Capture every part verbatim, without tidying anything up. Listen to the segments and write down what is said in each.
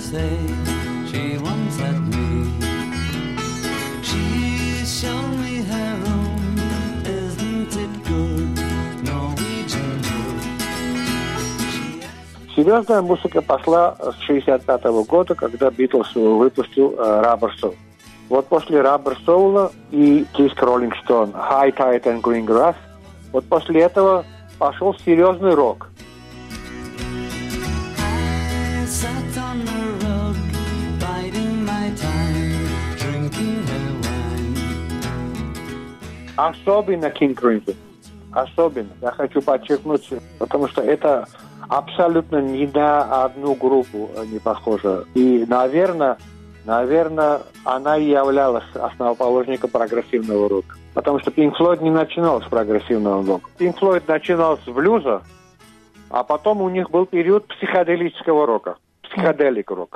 say she once had me. She showed me her room, isn't it good? Norwegian wood. Серьезная музыка пошла с шестьдесят пятого года, когда Битлз выпустил Rubber Soul. Вот после Rubber Soul и диск Rolling Stone High Tide and Green Grass, вот после этого пошел серьезный рок. Особенно King Crimson. Особенно. Я хочу подчеркнуть, потому что это абсолютно ни на одну группу не похоже. И, наверное, наверное, она и являлась основоположником прогрессивного рока. Потому что Pink Floyd не начинал с прогрессивного рока. Pink Floyd начинал с блюза, а потом у них был период психоделического рока. Психоделик рок.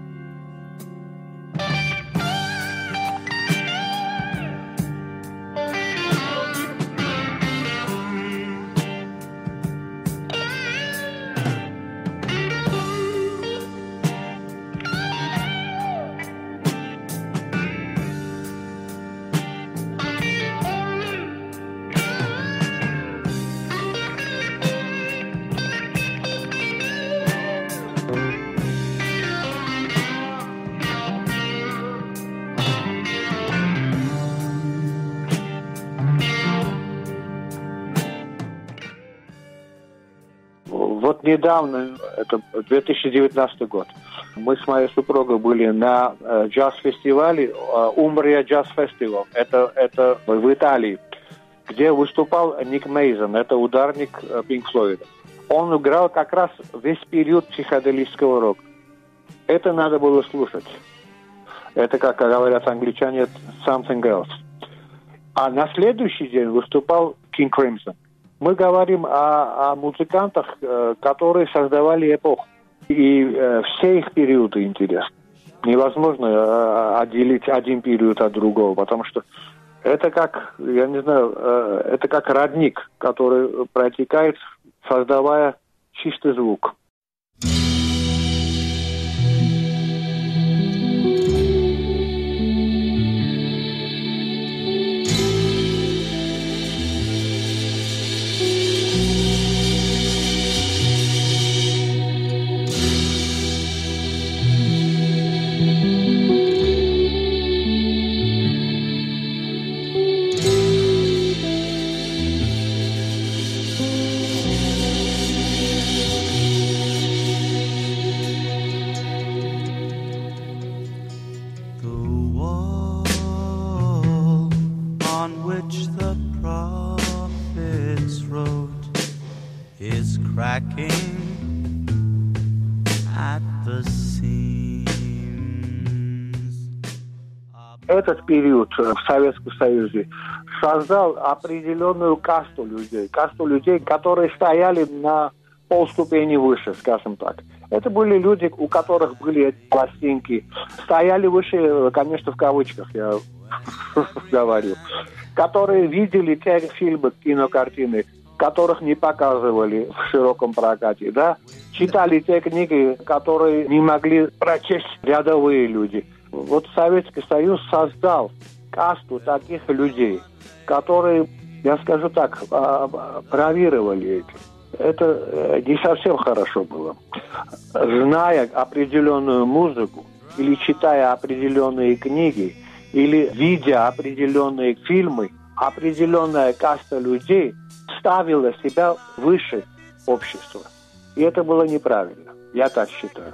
Вот недавно, это две тысячи девятнадцатый год, мы с моей супругой были на э, джаз-фестивале э, Умбрия джаз-фестиваль. Это, это в Италии, где выступал Ник Мейсон, это ударник э, Pink Floyd. Он играл как раз весь период психоделического рока. Это надо было слушать. Это, как говорят англичане, something else. А на следующий день выступал King Crimson. Мы говорим о, о музыкантах, э, которые создавали эпоху. И э, все их периоды интересны. Невозможно э, отделить один период от другого, потому что это как, я не знаю, э, это как родник, который протекает, создавая чистый звук. Этот период в Советском Союзе создал определенную касту людей. Касту людей, которые стояли на полступени выше, скажем так. Это были люди, у которых были эти пластинки. Стояли выше, конечно, в кавычках я говорю. Которые видели те фильмы, кинокартины, которых не показывали в широком прокате, да? Читали те книги, которые не могли прочесть рядовые люди. Вот Советский Союз создал касту таких людей, которые, я скажу так, бравировали этим. Это не совсем хорошо было. Зная определенную музыку, или читая определенные книги, или видя определенные фильмы, определенная каста людей ставила себя выше общества. И это было неправильно. Я так считаю.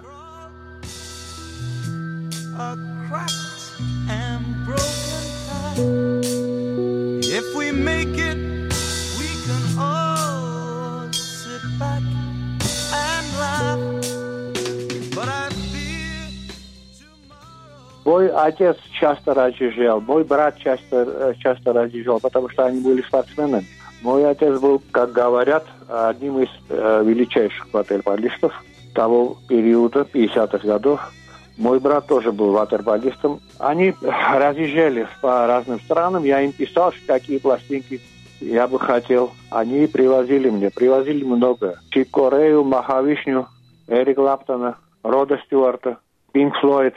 A cracked and broken heart. If we make it, we can all sit back and laugh. But I fear tomorrow. Мой отец часто разъезжал, мой брат часто, часто разъезжал, потому что они были спортсменами. Мой отец был, как говорят, одним из э, величайших ватерполистов того периода, пятидесятых годов. Мой брат тоже был ватерполистом. Они разъезжали по разным странам. Я им писал, какие пластинки я бы хотел. Они привозили мне. Привозили много. Чип Корею, Махавишню, Эрик Лаптона, Рода Стюарта. Pink Floyd.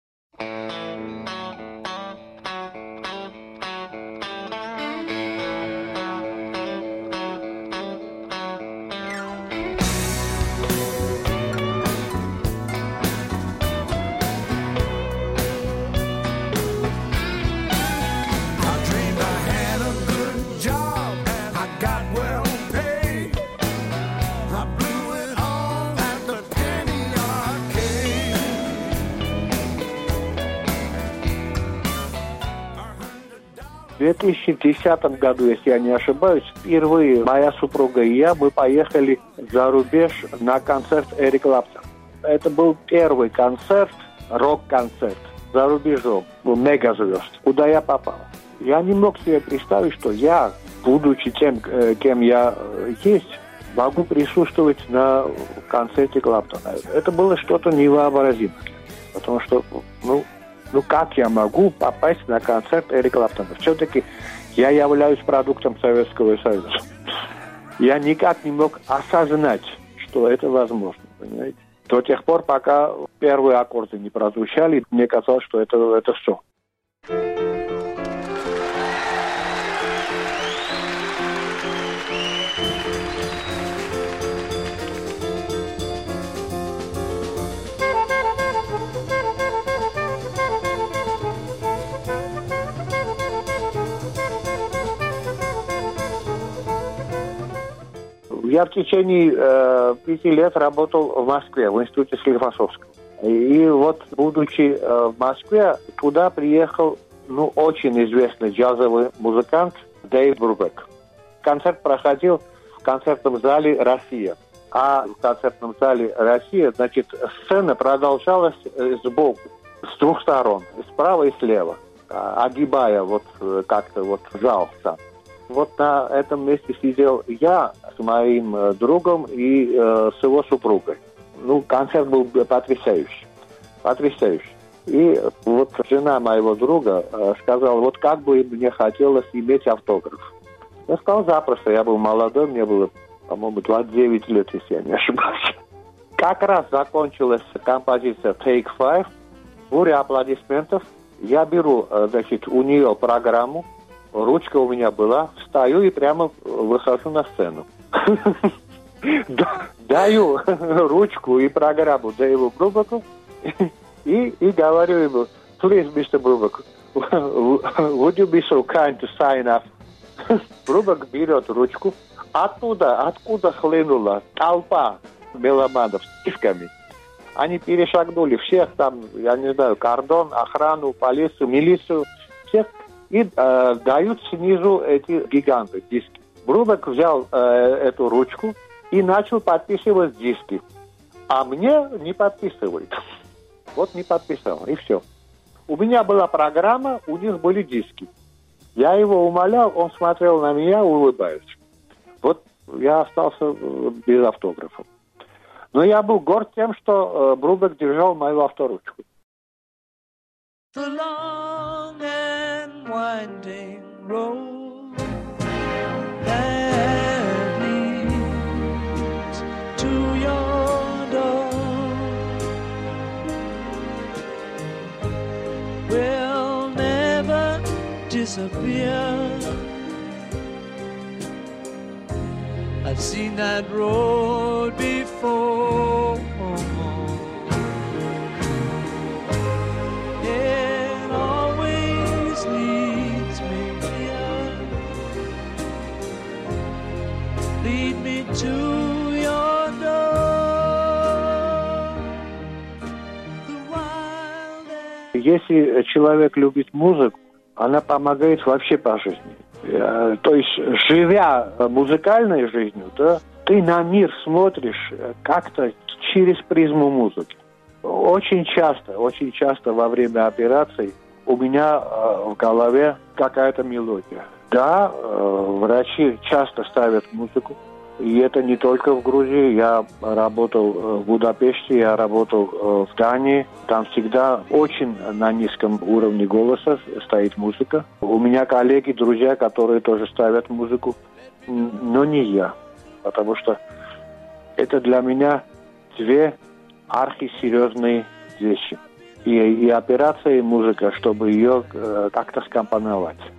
В две тысячи десятом году, если я не ошибаюсь, впервые моя супруга и я, мы поехали за рубеж на концерт Эрика Клэптона. Это был первый концерт, рок-концерт за рубежом, был мегазвезд, куда я попал. Я не мог себе представить, что я, будучи тем, кем я есть, могу присутствовать на концерте Клэптона. Это было что-то невообразимое, потому что, ну, Ну, как я могу попасть на концерт Эрика Клэптона? Все-таки я являюсь продуктом Советского Союза. Я никак не мог осознать, что это возможно, понимаете? До тех пор, пока первые аккорды не прозвучали, мне казалось, что это, это все. Я в течение э, пяти лет работал в Москве, в институте Склифосовского. И, и вот, будучи э, в Москве, туда приехал, ну, очень известный джазовый музыкант Дэйв Брубек. Концерт проходил в концертном зале «Россия». А в концертном зале «Россия», значит, сцена продолжалась э, сбоку, с двух сторон, справа и слева, огибая вот как-то вот зал сам. Вот на этом месте сидел я с моим э, другом и э, с его супругой. Ну, концерт был потрясающий. Потрясающий. И вот жена моего друга э, сказала, вот как бы мне хотелось иметь автограф. Я сказал, запросто. Я был молодой, мне было, по-моему, двадцать девять лет, если я не ошибаюсь. Как раз закончилась композиция Take Five. Буря аплодисментов. Я беру, э, значит, у нее программу. Ручка у меня была, встаю и прямо выхожу на сцену. Даю ручку и программу Дэйву Брубеку и, и говорю ему, please, мистер Брубек, would you be so kind to sign up? Брубек берет ручку, оттуда, откуда хлынула толпа меломанов с дисками. Они перешагнули всех там, я не знаю, кордон, охрану, полицию, милицию, всех. И э, дают снизу эти гиганты, диски. Брубек взял э, эту ручку и начал подписывать диски. А мне не подписывают. Вот не подписал, и все. У меня была программа, у них были диски. Я его умолял, он смотрел на меня, улыбаясь. Вот я остался без автографа. Но я был горд тем, что э, Брубек держал мою авторучку. The long and winding road that leads to your door will never disappear. I've seen that road before. Если человек любит музыку, она помогает вообще по жизни. То есть, живя музыкальной жизнью, да, ты на мир смотришь как-то через призму музыки. Очень часто, очень часто во время операций у меня в голове какая-то мелодия. Да, врачи часто ставят музыку. И это не только в Грузии. Я работал в Будапеште, я работал в Дании. Там всегда очень на низком уровне голоса стоит музыка. У меня коллеги, друзья, которые тоже ставят музыку, но не я. Потому что это для меня две архисерьезные вещи. и, и операция, и музыка, чтобы ее э, как-то скомпоновать.